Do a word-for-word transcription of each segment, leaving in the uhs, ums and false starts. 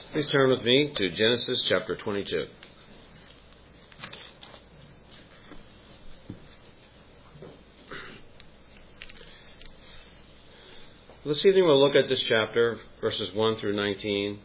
Please turn with me to Genesis chapter twenty-two. This evening we'll look at this chapter, verses one through nineteen.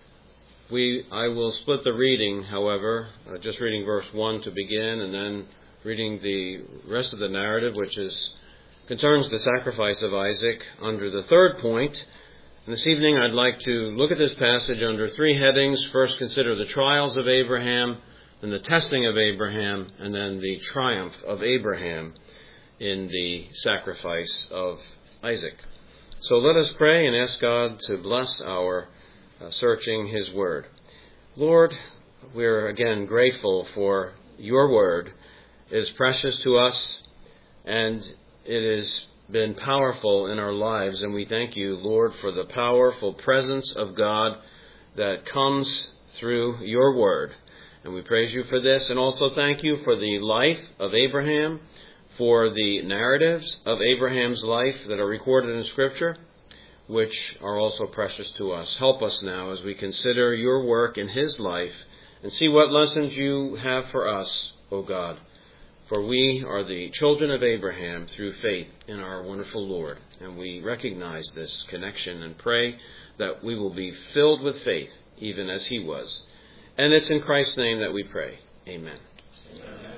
We, I will split the reading, however, uh, just reading verse one to begin, and then reading the rest of the narrative, which is concerns the sacrifice of Isaac, under the third point. And this evening I'd like to look at this passage under three headings. First, consider the trials of Abraham, then the testing of Abraham, and then the triumph of Abraham in the sacrifice of Isaac. So let us pray and ask God to bless our uh, searching His Word. Lord, we're again grateful for your Word. It is precious to us, and it has been powerful in our lives, and we thank you, Lord, for the powerful presence of God that comes through your Word. And we praise you for this, and also thank you for the life of Abraham, for the narratives of Abraham's life that are recorded in Scripture, which are also precious to us. Help us now as we consider your work in his life and see what lessons you have for us, O God. For we are the children of Abraham through faith in our wonderful Lord, and we recognize this connection and pray that we will be filled with faith, even as he was. And it's in Christ's name that we pray. Amen. Amen.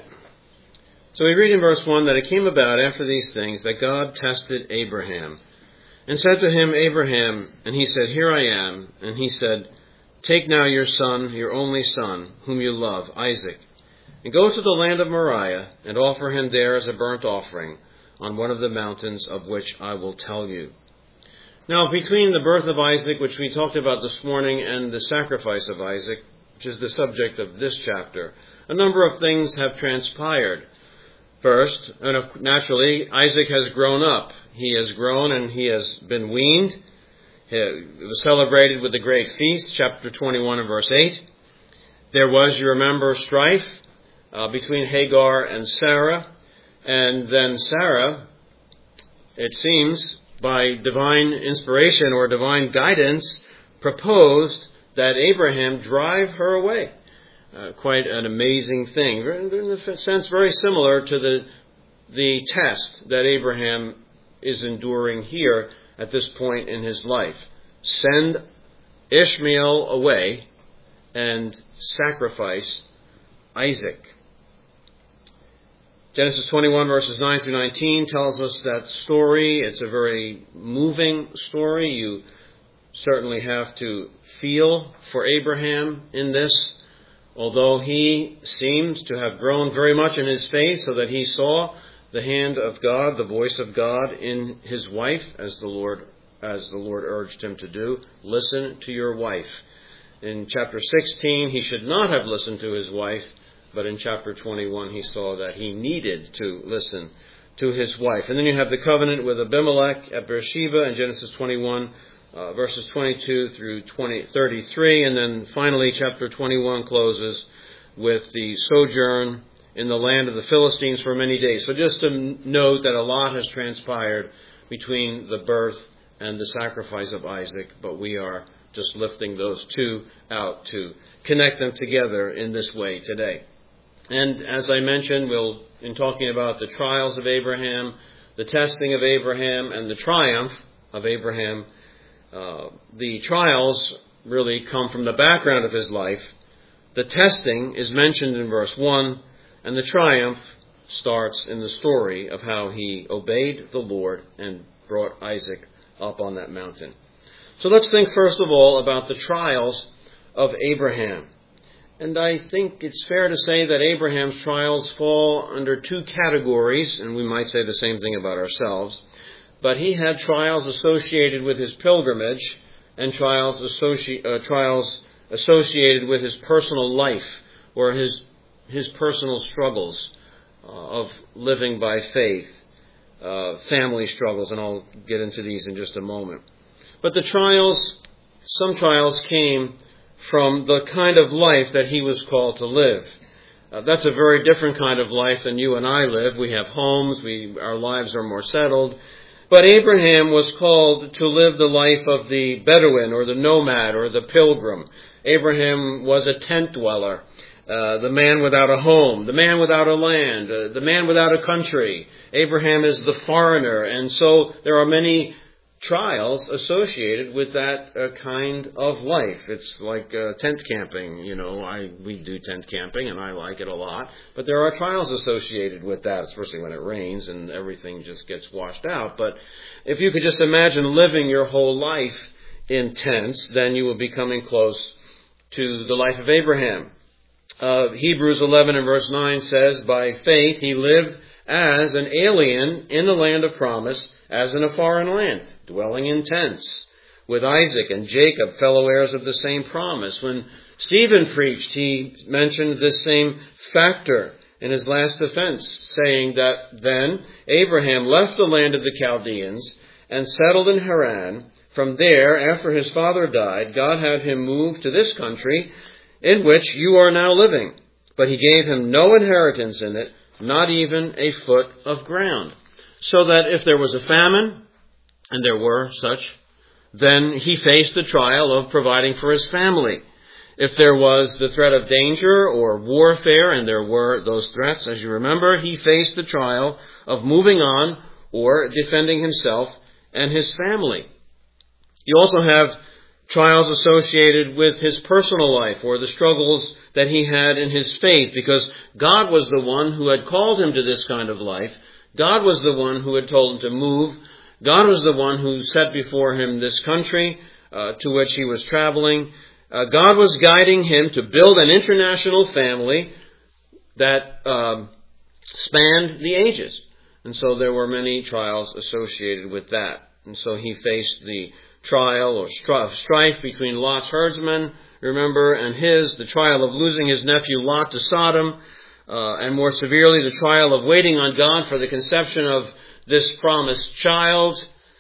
So we read in verse one that it came about after these things that God tested Abraham and said to him, Abraham, and he said, Here I am. And he said, Take now your son, your only son, whom you love, Isaac, and go to the land of Moriah, and offer him there as a burnt offering on one of the mountains of which I will tell you. Now, between the birth of Isaac, which we talked about this morning, and the sacrifice of Isaac, which is the subject of this chapter, a number of things have transpired. First, and naturally, Isaac has grown up. He has grown and he has been weaned. It was celebrated with a great feast, chapter twenty-one and verse eight. There was, you remember, strife Uh, between Hagar and Sarah, and then Sarah, it seems, by divine inspiration or divine guidance, proposed that Abraham drive her away. Uh, quite an amazing thing, in a sense very similar to the the test that Abraham is enduring here at this point in his life. Send Ishmael away and sacrifice Isaac. Genesis twenty-one verses nine through nineteen tells us that story. It's a very moving story. You certainly have to feel for Abraham in this, although he seems to have grown very much in his faith so that he saw the hand of God, the voice of God in his wife, as the Lord as the Lord urged him to do. Listen to your wife. In chapter sixteen, he should not have listened to his wife, but in chapter twenty-one, he saw that he needed to listen to his wife. And then you have the covenant with Abimelech at Beersheba in Genesis twenty-one, uh, verses twenty-two through thirty-three. And then finally, chapter twenty-one closes with the sojourn in the land of the Philistines for many days. So just to note that a lot has transpired between the birth and the sacrifice of Isaac, but we are just lifting those two out to connect them together in this way today. And as I mentioned, we'll, in talking about the trials of Abraham, the testing of Abraham, and the triumph of Abraham, uh, the trials really come from the background of his life. The testing is mentioned in verse one, and the triumph starts in the story of how he obeyed the Lord and brought Isaac up on that mountain. So let's think first of all about the trials of Abraham. And I think it's fair to say that Abraham's trials fall under two categories, and we might say the same thing about ourselves. But he had trials associated with his pilgrimage and trials, associ- uh, trials associated with his personal life or his his personal struggles uh, of living by faith, uh, family struggles, and I'll get into these in just a moment. But the trials, some trials came from the kind of life that he was called to live. Uh, that's a very different kind of life than you and I live. We have homes, we our lives are more settled, But Abraham was called to live the life of the Bedouin or the nomad or the pilgrim. Abraham was a tent dweller, uh, the man without a home, the man without a land, uh, the man without a country. Abraham is the foreigner, and so there are many trials associated with that uh, kind of life. It's like uh, tent camping. You know, I we do tent camping, and I like it a lot. But there are trials associated with that, especially when it rains and everything just gets washed out. But if you could just imagine living your whole life in tents, then you will be coming close to the life of Abraham. Uh, Hebrews eleven and verse nine says, by faith he lived as an alien in the land of promise, as in a foreign land, dwelling in tents, with Isaac and Jacob, fellow heirs of the same promise. When Stephen preached, he mentioned this same factor in his last defense, saying that then Abraham left the land of the Chaldeans and settled in Haran. From there, after his father died, God had him move to this country in which you are now living. But he gave him no inheritance in it, not even a foot of ground. So that if there was a famine, and there were such, then he faced the trial of providing for his family. If there was the threat of danger or warfare, and there were those threats, as you remember, he faced the trial of moving on or defending himself and his family. You also have trials associated with his personal life or the struggles that he had in his faith, because God was the one who had called him to this kind of life. God was the one who had told him to move. God was the one who set before him this country uh, to which he was traveling. Uh, God was guiding him to build an international family that um, spanned the ages. And so there were many trials associated with that. And so he faced the trial or strife between Lot's herdsmen, remember, and his, the trial of losing his nephew Lot to Sodom, uh, and more severely, the trial of waiting on God for the conception of this promised child,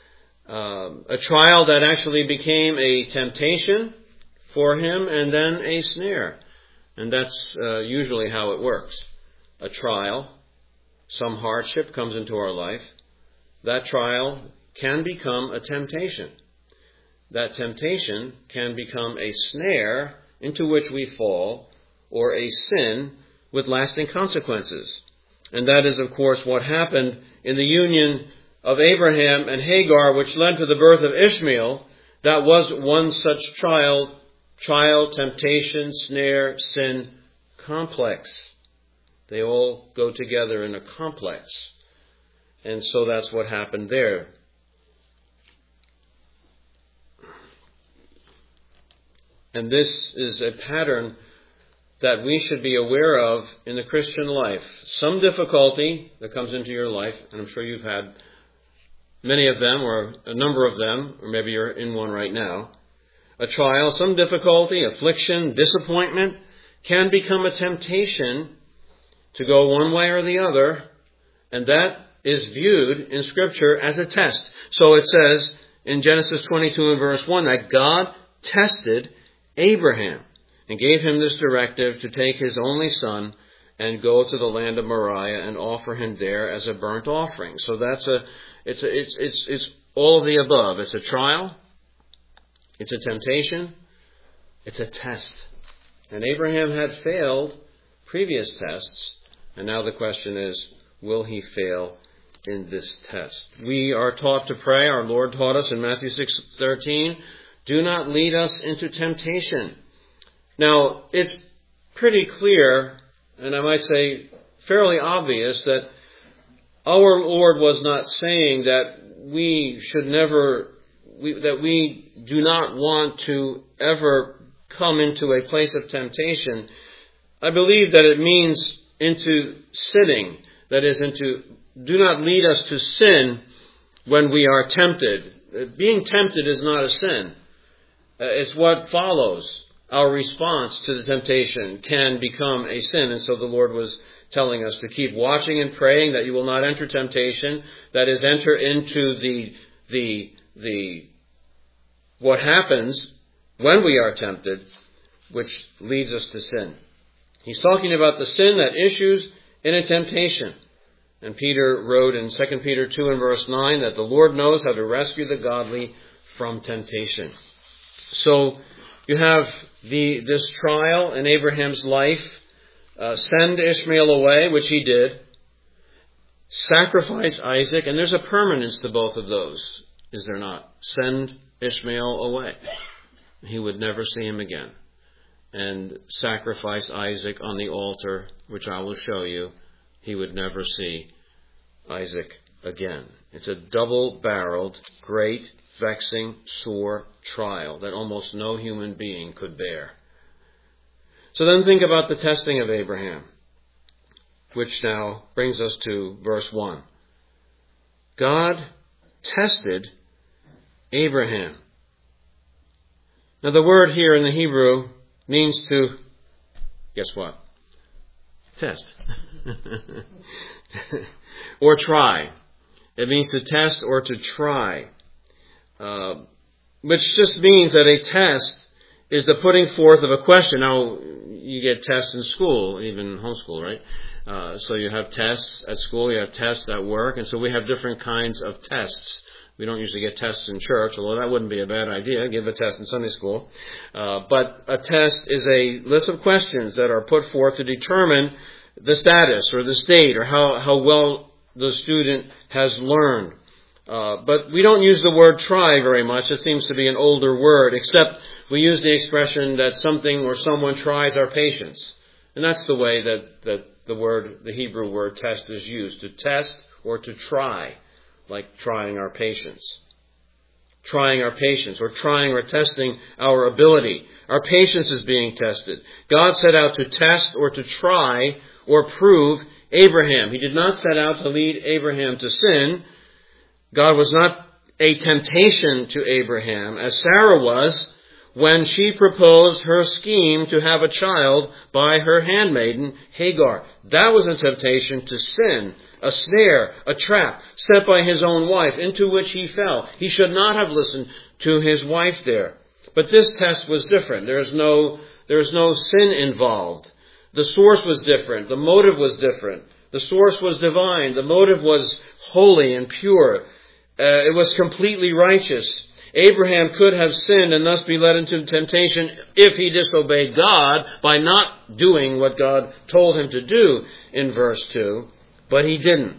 uh, a trial that actually became a temptation for him and then a snare. And that's uh, usually how it works. A trial, some hardship comes into our life. That trial can become a temptation. That temptation can become a snare into which we fall, or a sin with lasting consequences. And that is, of course, what happened in the union of Abraham and Hagar, which led to the birth of Ishmael. That was one such trial, trial, temptation, snare, sin, complex. They all go together in a complex. And so that's what happened there. And this is a pattern that we should be aware of in the Christian life. Some difficulty that comes into your life, and I'm sure you've had many of them, or a number of them, or maybe you're in one right now. A trial, some difficulty, affliction, disappointment can become a temptation to go one way or the other, and that is viewed in Scripture as a test. So it says in Genesis twenty-two and verse one that God tested Abraham and gave him this directive to take his only son and go to the land of Moriah and offer him there as a burnt offering. So that's a, it's a, it's, it's, it's all of the above. It's a trial. It's a temptation. It's a test. And Abraham had failed previous tests. And now the question is, will he fail in this test? We are taught to pray. Our Lord taught us in Matthew six thirteen, do not lead us into temptation. Now, it's pretty clear, and I might say fairly obvious, that our Lord was not saying that we should never, we, that we do not want to ever come into a place of temptation. I believe that it means into sinning, that is, into, do not lead us to sin when we are tempted. Being tempted is not a sin. It's what follows. Our response to the temptation can become a sin. And so the Lord was telling us to keep watching and praying that you will not enter temptation. That is, enter into the, the, the, what happens when we are tempted, which leads us to sin. He's talking about the sin that issues in a temptation. And Peter wrote in Second Peter two and verse nine that the Lord knows how to rescue the godly from temptation. So you have the this trial in Abraham's life. Uh, send Ishmael away, which he did. Sacrifice Isaac, and there's a permanence to both of those, is there not? Send Ishmael away. He would never see him again. And sacrifice Isaac on the altar, which I will show you. He would never see Isaac again. It's a double-barreled, great, vexing, sore trial that almost no human being could bear. So then think about the testing of Abraham, which now brings us to verse one. God tested Abraham. Now the word here in the Hebrew means to, guess what? Test. Or try. It means to test or to try. Uh, which just means that a test is the putting forth of a question. Now, you get tests in school, even homeschool, right? Uh, so you have tests at school, you have tests at work, and so we have different kinds of tests. We don't usually get tests in church, although that wouldn't be a bad idea, give a test in Sunday school. Uh, but a test is a list of questions that are put forth to determine the status or the state or how, how well the student has learned. Uh, but we don't use the word try very much. It seems to be an older word, except we use the expression that something or someone tries our patience. And that's the way that, that the word, the Hebrew word test is used, to test or to try, like trying our patience. Trying our patience or trying or testing our ability. Our patience is being tested. God set out to test or to try or prove Abraham. He did not set out to lead Abraham to sin. God was not a temptation to Abraham, as Sarah was when she proposed her scheme to have a child by her handmaiden, Hagar. That was a temptation to sin, a snare, a trap set by his own wife into which he fell. He should not have listened to his wife there. But this test was different. There is no, there is no sin involved. The source was different. The motive was different. The source was divine. The motive was holy and pure. Uh, it was completely righteous. Abraham could have sinned and thus be led into temptation if he disobeyed God by not doing what God told him to do in verse two, but he didn't.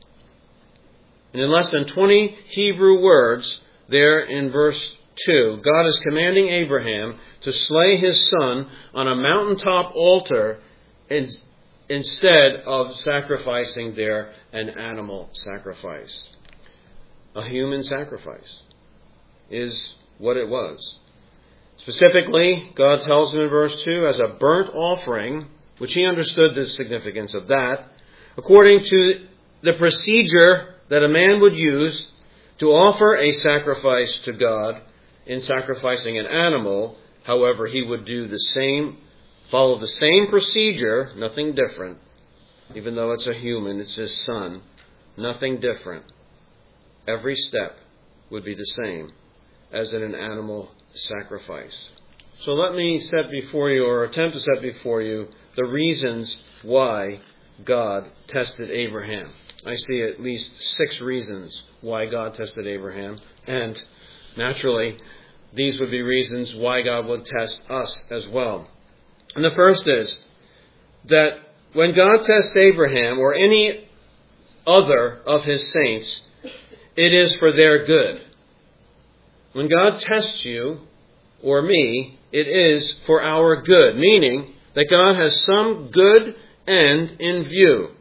And in less than twenty Hebrew words there in verse two, God is commanding Abraham to slay his son on a mountaintop altar in, instead of sacrificing there an animal sacrifice. A human sacrifice is what it was. Specifically, God tells him in verse two, as a burnt offering, which he understood the significance of that, according to the procedure that a man would use to offer a sacrifice to God in sacrificing an animal. However, he would do the same, follow the same procedure, nothing different. Even though it's a human, it's his son, nothing different. Every step would be the same as in an animal sacrifice. So let me set before you, or attempt to set before you, the reasons why God tested Abraham. I see at least six reasons why God tested Abraham. And naturally, these would be reasons why God would test us as well. And the first is that when God tests Abraham or any other of his saints, it is for their good. When God tests you or me, it is for our good, meaning that God has some good end in view.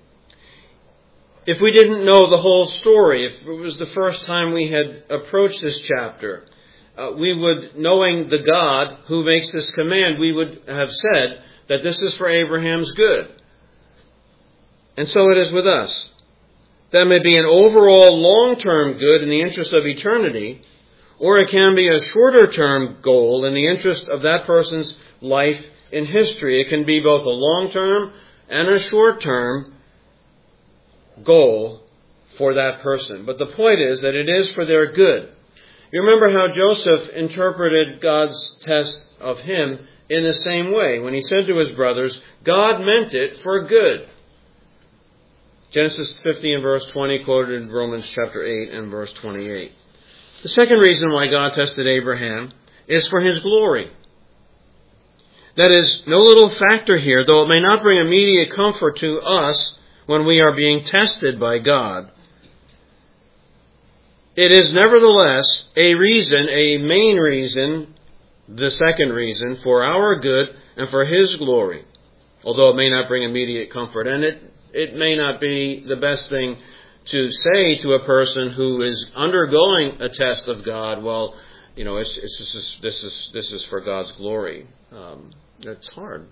If we didn't know the whole story, if it was the first time we had approached this chapter, uh, we would, knowing the God who makes this command, we would have said that this is for Abraham's good. And so it is with us. That may be an overall long-term good in the interest of eternity, or it can be a shorter-term goal in the interest of that person's life in history. It can be both a long-term and a short-term goal for that person. But the point is that it is for their good. You remember how Joseph interpreted God's test of him in the same way when he said to his brothers, God meant it for good. Genesis fifty and verse twenty, quoted in Romans chapter eight and verse twenty-eight. The second reason why God tested Abraham is for his glory. That is no little factor here, though it may not bring immediate comfort to us when we are being tested by God. It is nevertheless a reason, a main reason, the second reason, for our good and for his glory. Although it may not bring immediate comfort. And it, it may not be the best thing to say to a person who is undergoing a test of God, well, you know, it's, it's just, this is this is for God's glory. Um, it's hard.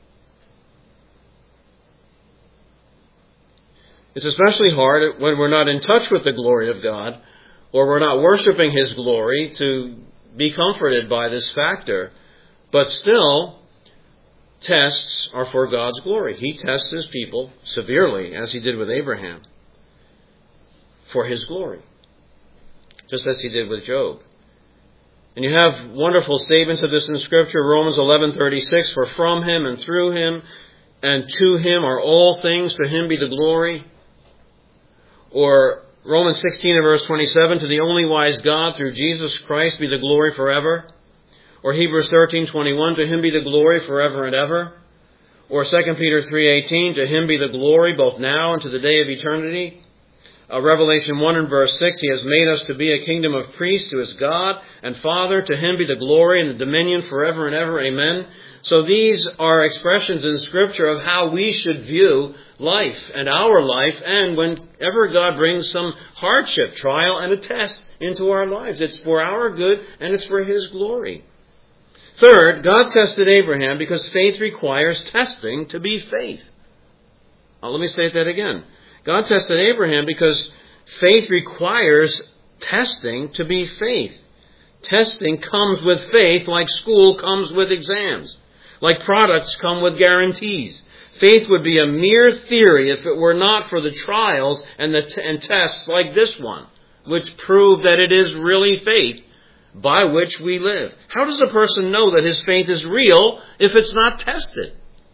It's especially hard when we're not in touch with the glory of God, or we're not worshiping his glory, to be comforted by this factor. But still, tests are for God's glory. He tests his people severely, as he did with Abraham, for his glory, just as he did with Job. And you have wonderful statements of this in Scripture. Romans eleven thirty-six, for from him and through him and to him are all things, to him be the glory. Or Romans sixteen and verse twenty-seven, to the only wise God through Jesus Christ be the glory forever. Or Hebrews thirteen twenty-one, to him be the glory forever and ever. Or Second Peter three eighteen, to him be the glory both now and to the day of eternity. Uh, Revelation one and verse six, he has made us to be a kingdom of priests to his God and Father. To him be the glory and the dominion forever and ever. Amen. So these are expressions in Scripture of how we should view life and our life, and whenever God brings some hardship, trial, and a test into our lives. It's for our good and it's for his glory. Third, God tested Abraham because faith requires testing to be faith. Now, let me say that again. God tested Abraham because faith requires testing to be faith. Testing comes with faith like school comes with exams, like products come with guarantees. Faith would be a mere theory if it were not for the trials and the t- and tests like this one, which prove that it is really faith by which we live. How does a person know that his faith is real if it's not tested?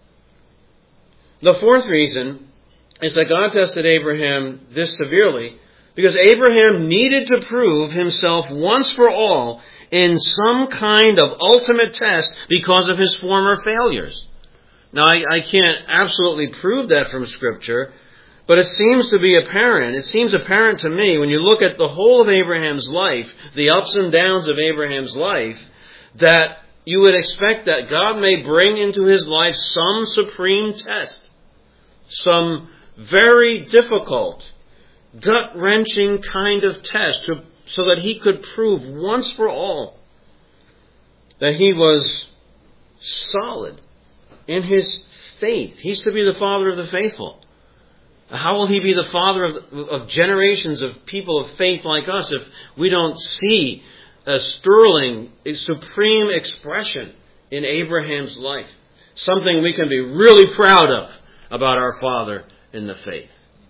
The fourth reason is that God tested Abraham this severely because Abraham needed to prove himself once for all in some kind of ultimate test because of his former failures. Now, I, I can't absolutely prove that from Scripture, but it seems to be apparent. It seems apparent to me when you look at the whole of Abraham's life, the ups and downs of Abraham's life, that you would expect that God may bring into his life some supreme test, some very difficult, gut-wrenching kind of test, to, so that he could prove once for all that he was solid in his faith. He's to be the father of the faithful. How will he be the father of, of generations of people of faith like us if we don't see a sterling, a supreme expression in Abraham's life? Something we can be really proud of about our father in the faith.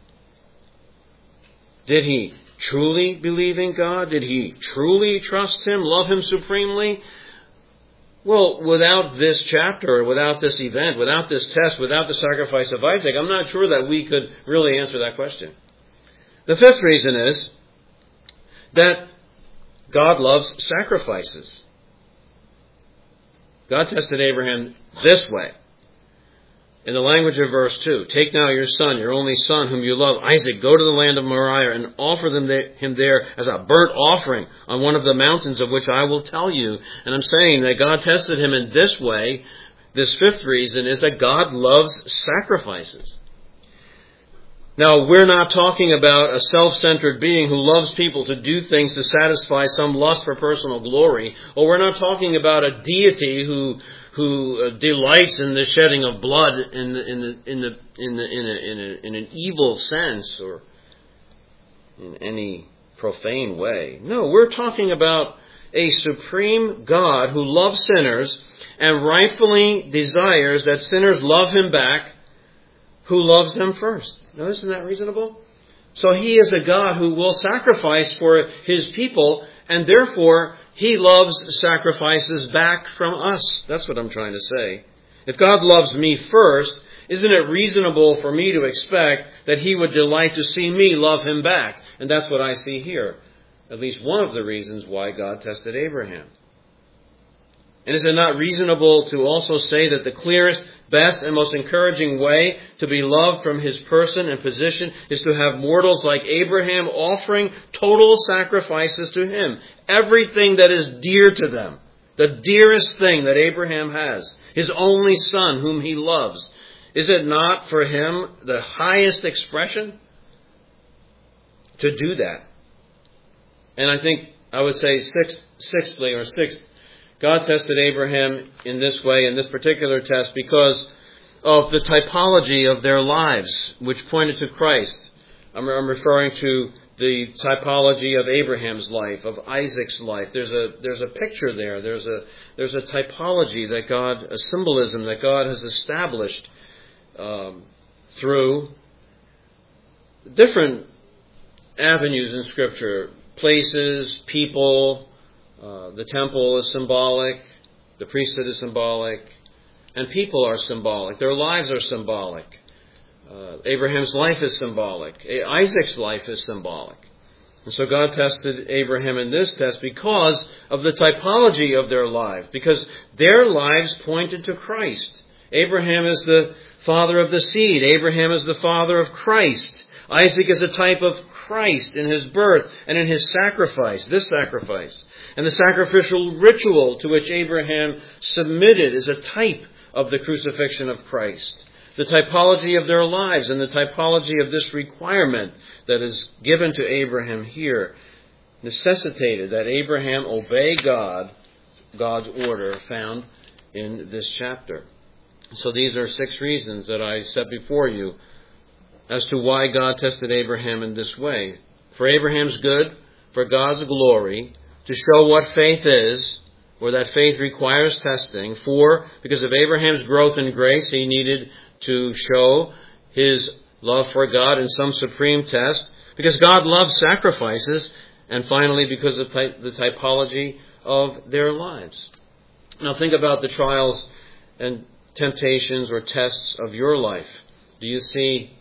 Did he truly believe in God? Did he truly trust him, love him supremely? Well, without this chapter, without this event, without this test, without the sacrifice of Isaac, I'm not sure that we could really answer that question. The fifth reason is that God loves sacrifices. God tested Abraham this way. In the language of verse two, take now your son, your only son, whom you love, Isaac, go to the land of Moriah and offer them there, him there as a burnt offering on one of the mountains of which I will tell you. And I'm saying that God tested him in this way. This fifth reason is that God loves sacrifices. Now, we're not talking about a self-centered being who loves people to do things to satisfy some lust for personal glory. Or we're not talking about a deity who who uh, delights in the shedding of blood in the, in the, in the, in the, in, a, in, a, in an evil sense or in any profane way. No, we're talking about a supreme God who loves sinners and rightfully desires that sinners love him back, who loves them first. Now, isn't that reasonable? So he is a God who will sacrifice for his people, and therefore he loves sacrifices back from us. That's what I'm trying to say. If God loves me first, isn't it reasonable for me to expect that he would delight to see me love him back? And that's what I see here. At least one of the reasons why God tested Abraham. And is it not reasonable to also say that the clearest, best, and most encouraging way to be loved from his person and position is to have mortals like Abraham offering total sacrifices to him? Everything that is dear to them. The dearest thing that Abraham has. His only son whom he loves. Is it not for him the highest expression to do that? And I think I would say sixth, sixthly or sixth, God tested Abraham in this way, in this particular test, because of the typology of their lives, which pointed to Christ. I'm, I'm referring to the typology of Abraham's life, of Isaac's life. There's a there's a picture there. There's a there's a typology that God, a symbolism that God has established um, through different avenues in Scripture, places, people. Uh, the temple is symbolic, the priesthood is symbolic, and people are symbolic. Their lives are symbolic. Uh, Abraham's life is symbolic. Isaac's life is symbolic. And so God tested Abraham in this test because of the typology of their lives, because their lives pointed to Christ. Abraham is the father of the seed. Abraham is the father of Christ. Isaac is a type of Christ in his birth and in his sacrifice, this sacrifice. And the sacrificial ritual to which Abraham submitted is a type of the crucifixion of Christ. The typology of their lives and the typology of this requirement that is given to Abraham here necessitated that Abraham obey God, God's order found in this chapter. So these are six reasons that I set before you as to why God tested Abraham in this way. For Abraham's good, for God's glory, to show what faith is, or that faith requires testing. For, because of Abraham's growth in grace, he needed to show his love for God in some supreme test. Because God loves sacrifices. And finally, because of the typology of their lives. Now think about the trials and temptations or tests of your life. Do you see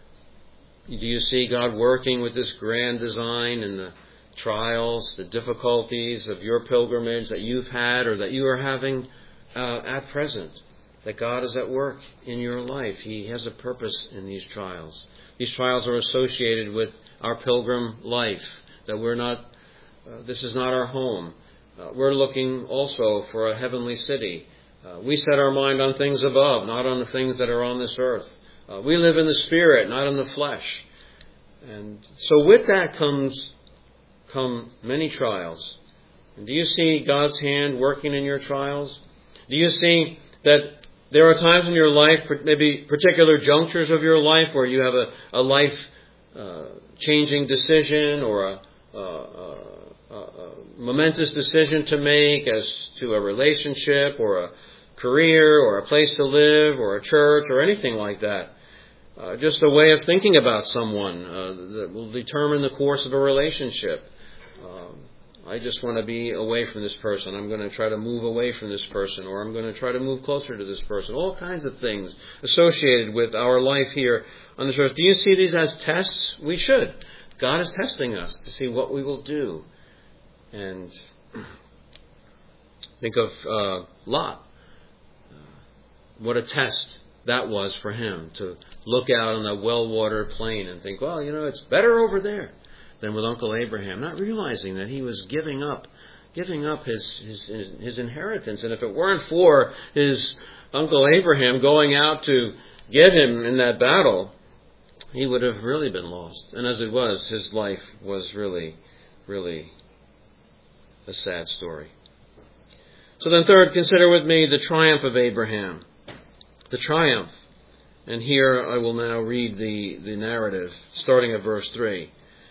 Do you see God working with this grand design in the trials, the difficulties of your pilgrimage that you've had or that you are having uh, at present? That God is at work in your life. He has a purpose in these trials. These trials are associated with our pilgrim life. That we're not, uh, this is not our home. Uh, we're looking also for a heavenly city. Uh, we set our mind on things above, not on the things that are on this earth. Uh, we live in the Spirit, not in the flesh. And so with that comes come many trials. And do you see God's hand working in your trials? Do you see that there are times in your life, maybe particular junctures of your life, where you have a, a life-changing uh, decision or a, a, a, a momentous decision to make as to a relationship or a career or a place to live or a church or anything like that. Uh, just a way of thinking about someone uh, that will determine the course of a relationship. Um, I just want to be away from this person. I'm going to try to move away from this person, or I'm going to try to move closer to this person. All kinds of things associated with our life here on this earth. Do you see these as tests? We should. God is testing us to see what we will do. And think of uh, Lot. What a test that was for him, to look out on that well-watered plain and think, well, you know, it's better over there than with Uncle Abraham, not realizing that he was giving up, giving up his, his, his, his inheritance. And if it weren't for his Uncle Abraham going out to get him in that battle, he would have really been lost. And as it was, his life was really, really a sad story. So then third, consider with me the triumph of Abraham. The triumph. And here I will now read the, the narrative, starting at verse three.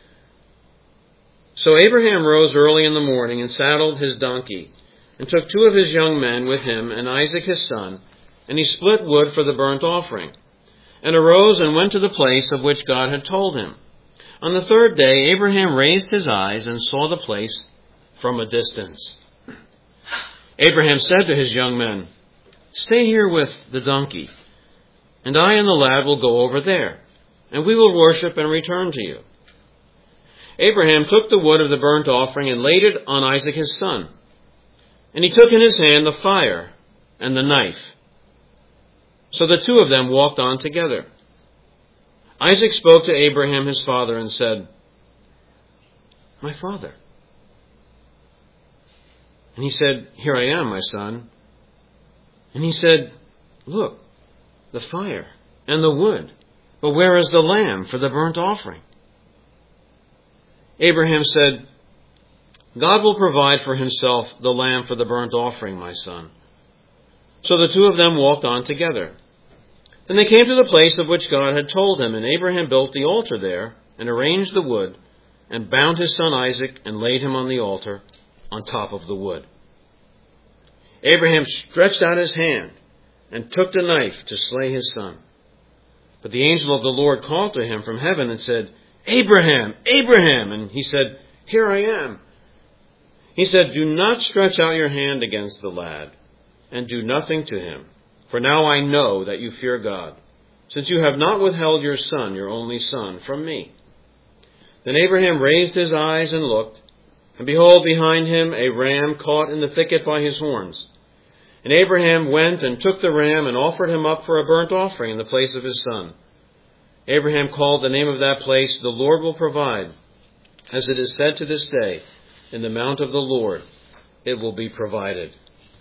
So Abraham rose early in the morning and saddled his donkey, and took two of his young men with him, and Isaac his son, and he split wood for the burnt offering, and arose and went to the place of which God had told him. On the third day Abraham raised his eyes and saw the place from a distance. Abraham said to his young men, "Stay here with the donkey. and I and the lad will go over there, and we will worship and return to you." Abraham took the wood of the burnt offering and laid it on Isaac his son. And he took in his hand the fire and the knife. So the two of them walked on together. Isaac spoke to Abraham his father and said, "My father." And he said, "Here I am, my son." And he said, "Look, the fire and the wood, but where is the lamb for the burnt offering?" Abraham said, "God will provide for himself the lamb for the burnt offering, my son." So the two of them walked on together. Then they came to the place of which God had told him, and Abraham built the altar there, and arranged the wood, and bound his son Isaac, and laid him on the altar on top of the wood. Abraham stretched out his hand, and took the knife to slay his son. But the angel of the Lord called to him from heaven and said, "Abraham, Abraham!" And he said, "Here I am." He said, "Do not stretch out your hand against the lad, and do nothing to him. For now I know that you fear God, since you have not withheld your son, your only son, from me." Then Abraham raised his eyes and looked, and behold, behind him a ram caught in the thicket by his horns. And Abraham went and took the ram and offered him up for a burnt offering in the place of his son. Abraham called the name of that place, "The Lord will provide," as it is said to this day, "In the mount of the Lord it will be provided."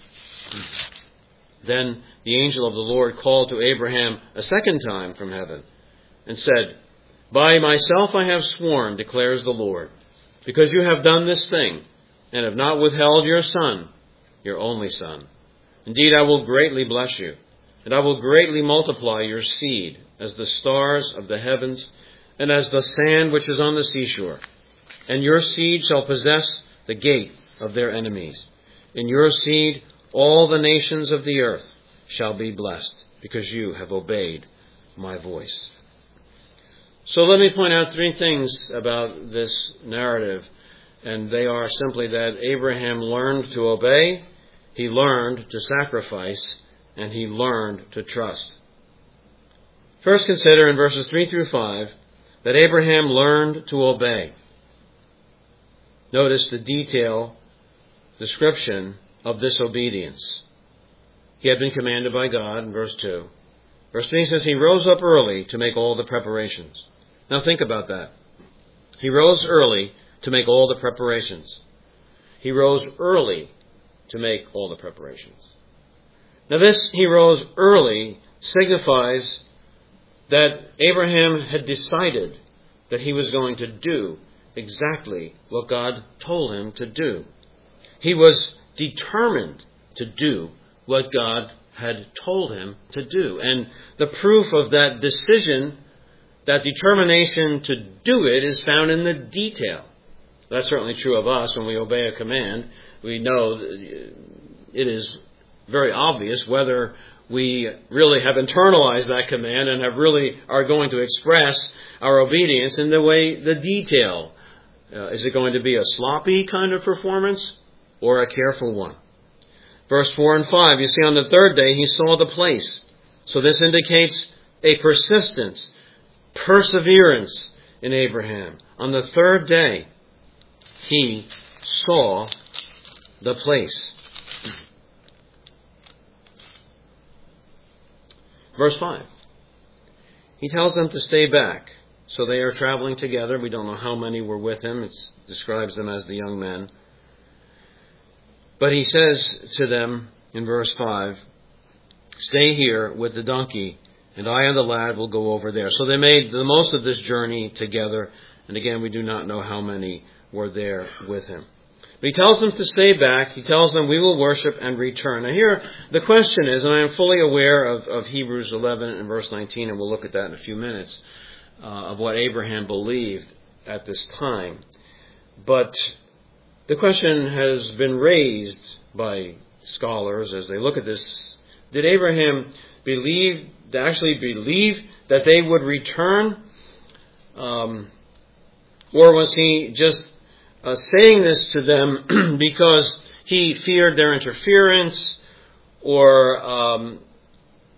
Then the angel of the Lord called to Abraham a second time from heaven and said, "By myself I have sworn, declares the Lord, because you have done this thing and have not withheld your son, your only son. Indeed, I will greatly bless you, and I will greatly multiply your seed as the stars of the heavens and as the sand which is on the seashore. And your seed shall possess the gate of their enemies. In your seed all the nations of the earth shall be blessed, because you have obeyed my voice." So let me point out three things about this narrative, and they are simply that Abraham learned to obey, he learned to sacrifice, and he learned to trust. First, consider in verses three through five that Abraham learned to obey. Notice the detail description of this obedience. He had been commanded by God in verse two. Verse three says he rose up early to make all the preparations. Now think about that. He rose early to make all the preparations. He rose early to make all the preparations. Now this, he rose early, signifies that Abraham had decided that he was going to do exactly what God told him to do. He was determined to do what God had told him to do. And the proof of that decision, that determination to do it, is found in the detail. That's certainly true of us. When we obey a command, we know it is very obvious whether we really have internalized that command and have really are going to express our obedience in the way, the detail. Uh, is it going to be a sloppy kind of performance or a careful one? Verse four and five, you see, on the third day he saw the place. So this indicates a persistence, perseverance in Abraham. On the third day, he saw the place. Verse five. He tells them to stay back. So they are traveling together. We don't know how many were with him. It describes them as the young men. But he says to them in verse five, "Stay here with the donkey, and I and the lad will go over there." So they made the most of this journey together. And again, we do not know how many were there with him. But he tells them to stay back. He tells them, "We will worship and return." Now here, the question is, and I am fully aware of, of Hebrews eleven and verse nineteen, and we'll look at that in a few minutes, uh, of what Abraham believed at this time. But the question has been raised by scholars as they look at this. Did Abraham believe, actually believe that they would return? Um, or was he just Uh, saying this to them because he feared their interference, or um,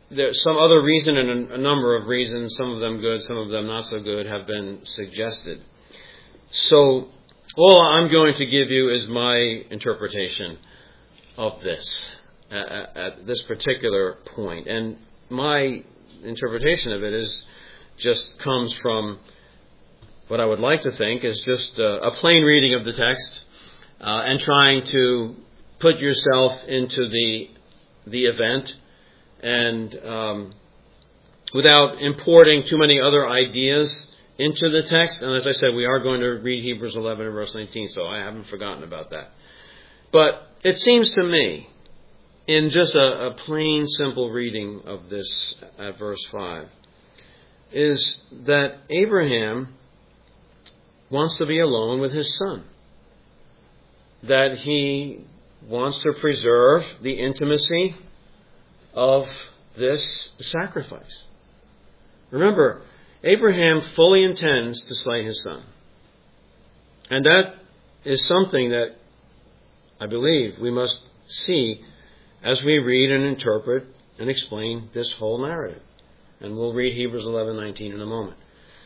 there's some other reason, and a number of reasons, some of them good, some of them not so good, have been suggested. So all I'm going to give you is my interpretation of this at, at this particular point. And my interpretation of it is just comes from what I would like to think is just a, a plain reading of the text uh, and trying to put yourself into the the event and um, without importing too many other ideas into the text. And as I said, we are going to read Hebrews eleven and verse nineteen, so I haven't forgotten about that. But it seems to me, in just a, a plain, simple reading of this at verse five, is that Abraham wants to be alone with his son. That he wants to preserve the intimacy of this sacrifice. Remember, Abraham fully intends to slay his son. And that is something that I believe we must see as we read and interpret and explain this whole narrative. And we'll read Hebrews eleven nineteen in a moment.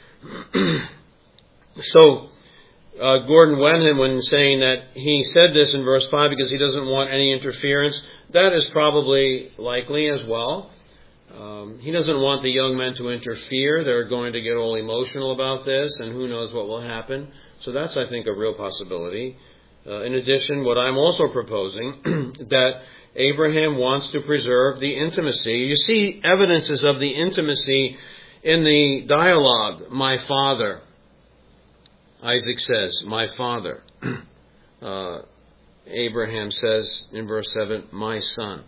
So, uh, Gordon Wenham, when saying that he said this in verse five because he doesn't want any interference, that is probably likely as well. Um, he doesn't want the young men to interfere. They're going to get all emotional about this, and who knows what will happen. So that's, I think, a real possibility. Uh, in addition, what I'm also proposing, that Abraham wants to preserve the intimacy. You see evidences of the intimacy in the dialogue, my father. Isaac says, my father. Uh, Abraham says in verse seven, my son.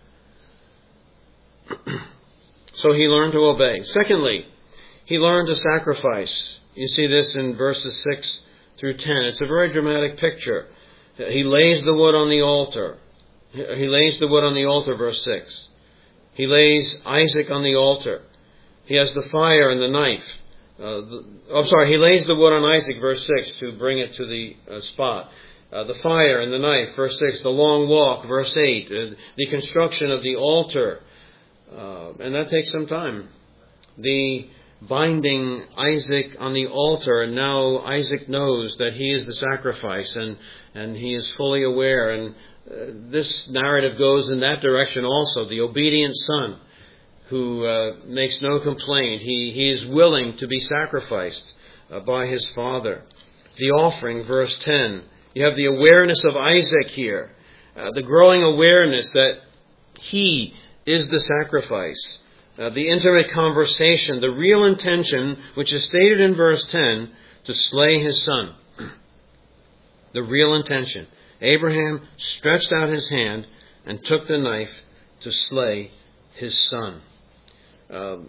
So he learned to obey. Secondly, he learned to sacrifice. You see this in verses six through ten. It's a very dramatic picture. He lays the wood on the altar. He lays the wood on the altar, verse six. He lays Isaac on the altar. He has the fire and the knife. Uh, the, I'm sorry, he lays the wood on Isaac, verse six, to bring it to the uh, spot. Uh, the fire and the knife, verse six. The long walk, verse eight. Uh, the construction of the altar. Uh, and that takes some time. The binding Isaac on the altar, and now Isaac knows that he is the sacrifice, and, and he is fully aware. And uh, this narrative goes in that direction also. The obedient son who uh, makes no complaint. He, he is willing to be sacrificed uh, by his father. The offering, verse ten. You have the awareness of Isaac here. Uh, the growing awareness that he is the sacrifice. Uh, the intimate conversation, the real intention, which is stated in verse ten, to slay his son. The real intention. Abraham stretched out his hand and took the knife to slay his son. Um,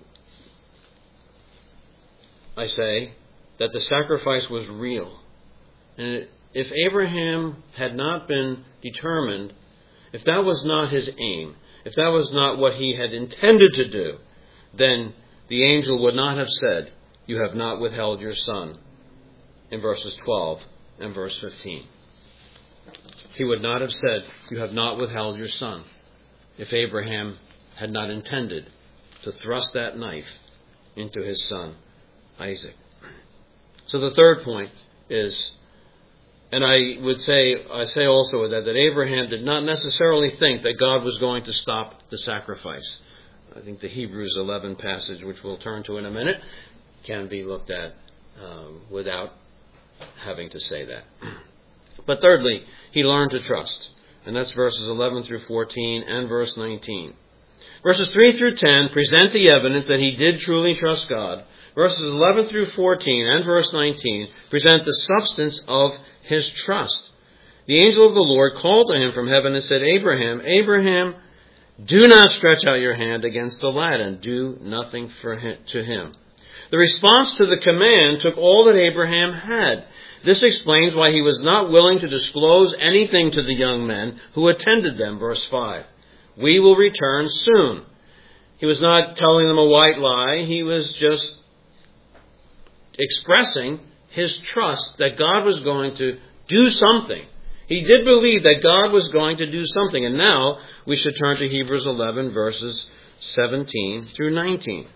I say that the sacrifice was real. And if Abraham had not been determined, if that was not his aim, if that was not what he had intended to do, then the angel would not have said, you have not withheld your son, in verses twelve and verse fifteen. He would not have said, you have not withheld your son, if Abraham had not intended to thrust that knife into his son, Isaac. So the third point is, and I would say, I say also with that, that Abraham did not necessarily think that God was going to stop the sacrifice. I think the Hebrews eleven passage, which we'll turn to in a minute, can be looked at um, without having to say that. But thirdly, he learned to trust. And that's verses eleven through fourteen and verse nineteen. Verses three through ten present the evidence that he did truly trust God. Verses eleven through fourteen and verse nineteen present the substance of his trust. The angel of the Lord called to him from heaven and said, Abraham, Abraham, do not stretch out your hand against the lad and do nothing for him, to him. The response to the command took all that Abraham had. This explains why he was not willing to disclose anything to the young men who attended them, verse five. We will return soon. He was not telling them a white lie. He was just expressing his trust that God was going to do something. He did believe that God was going to do something. And now we should turn to Hebrews eleven, verses seventeen through nineteen.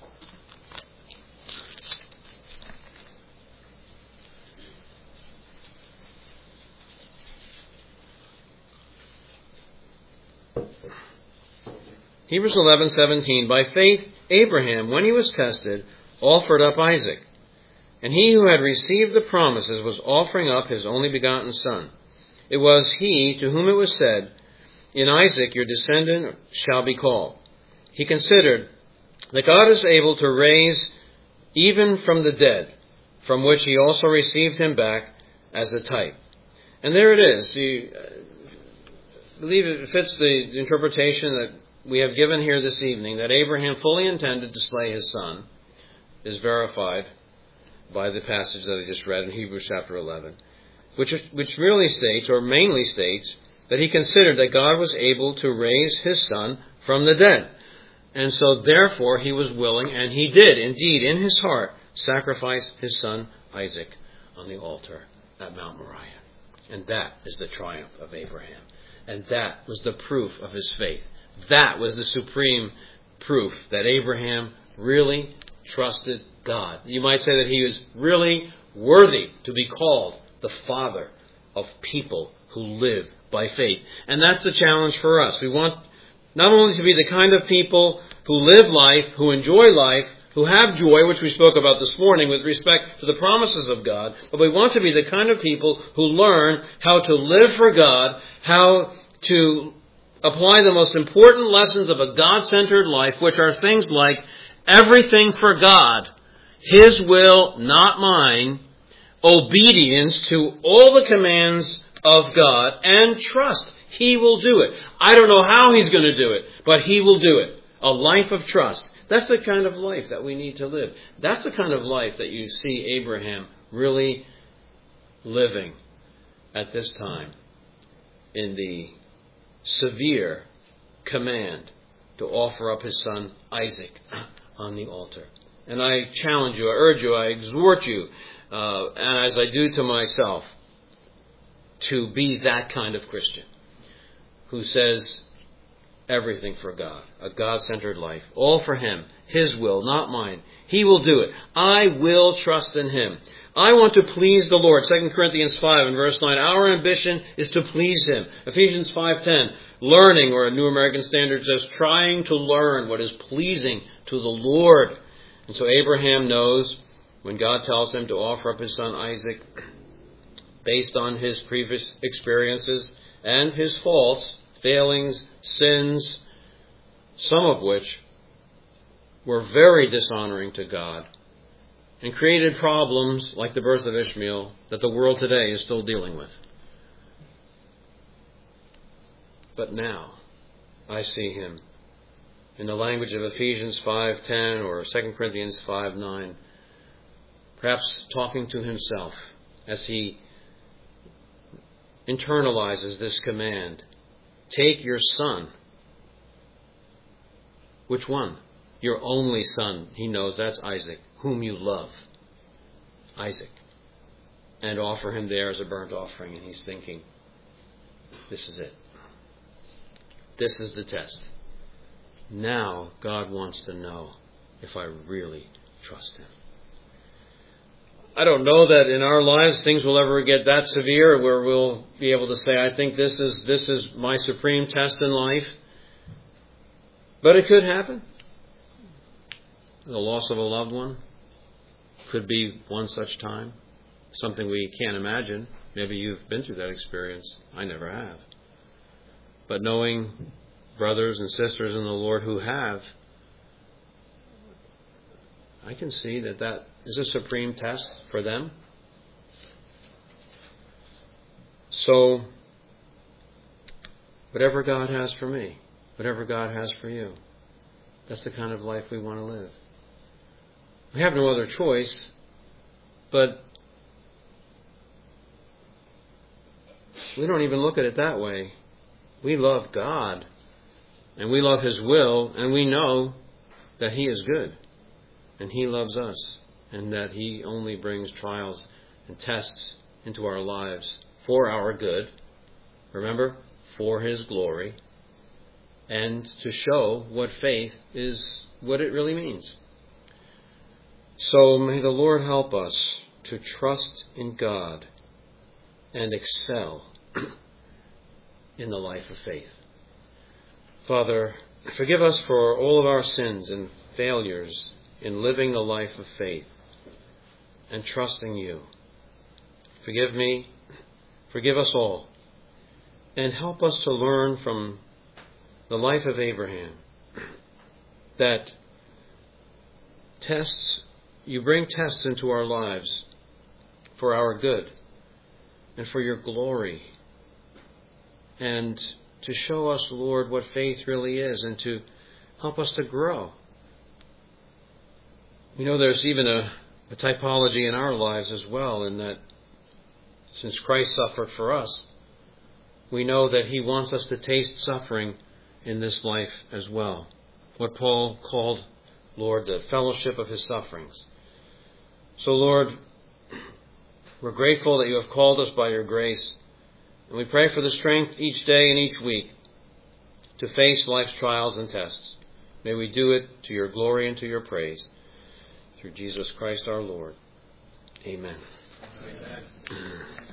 Hebrews eleven seventeen. By faith, Abraham, when he was tested, offered up Isaac. And he who had received the promises was offering up his only begotten son. It was he to whom it was said, in Isaac your descendant shall be called. He considered that God is able to raise even from the dead, from which he also received him back as a type. And there it is. You believe it fits the interpretation that we have given here this evening, that Abraham fully intended to slay his son, is verified by the passage that I just read in Hebrews chapter eleven, which, which really states, or mainly states, that he considered that God was able to raise his son from the dead. And so therefore he was willing, and he did indeed in his heart, sacrifice his son Isaac on the altar at Mount Moriah. And that is the triumph of Abraham. And that was the proof of his faith. That was the supreme proof that Abraham really trusted God. You might say that he was really worthy to be called the father of people who live by faith. And that's the challenge for us. We want not only to be the kind of people who live life, who enjoy life, who have joy, which we spoke about this morning with respect to the promises of God, but we want to be the kind of people who learn how to live for God, how to apply the most important lessons of a God-centered life, which are things like everything for God, His will, not mine, obedience to all the commands of God, and trust. He will do it. I don't know how He's going to do it, but He will do it. A life of trust. That's the kind of life that we need to live. That's the kind of life that you see Abraham really living at this time in the severe command to offer up his son Isaac on the altar. And I challenge you, I urge you, I exhort you, uh, and as I do to myself, to be that kind of Christian who says everything for God, a God-centered life, all for Him, His will, not mine. He will do it. I will trust in Him. I want to please the Lord. Second Corinthians five and verse nine. Our ambition is to please Him. Ephesians five ten. Learning, or a New American Standard says, trying to learn what is pleasing to the Lord. And so Abraham knows when God tells him to offer up his son Isaac, based on his previous experiences and his faults, failings, sins, some of which were very dishonoring to God and created problems like the birth of Ishmael that the world today is still dealing with. But now I see him in the language of Ephesians five ten or Second Corinthians five nine, perhaps talking to himself as he internalizes this command. Take your son. Which one? Your only son. He knows that's Isaac, whom you love. Isaac. And offer him there as a burnt offering. And he's thinking, this is it. This is the test. Now God wants to know if I really trust Him. I don't know that in our lives things will ever get that severe where we'll be able to say, I think this is this is my supreme test in life. But it could happen. The loss of a loved one could be one such time. Something we can't imagine. Maybe you've been through that experience. I never have. But knowing brothers and sisters in the Lord who have, I can see that that is a supreme test for them. So, whatever God has for me, whatever God has for you, that's the kind of life we want to live. We have no other choice, but we don't even look at it that way. We love God, and we love His will, and we know that He is good, and He loves us, and that He only brings trials and tests into our lives for our good. Remember, for His glory, and to show what faith is, what it really means. So may the Lord help us to trust in God and excel in the life of faith. Father, forgive us for all of our sins and failures in living the life of faith and trusting you. Forgive me, forgive us all, and help us to learn from the life of Abraham that tests, you bring tests into our lives for our good and for your glory, and to show us, Lord, what faith really is, and to help us to grow. You know, there's even a, a typology in our lives as well, in that since Christ suffered for us, we know that he wants us to taste suffering in this life as well. What Paul called, Lord, the fellowship of his sufferings. So, Lord, we're grateful that you have called us by your grace, and we pray for the strength each day and each week to face life's trials and tests. May we do it to your glory and to your praise. Through Jesus Christ our Lord. Amen. Amen.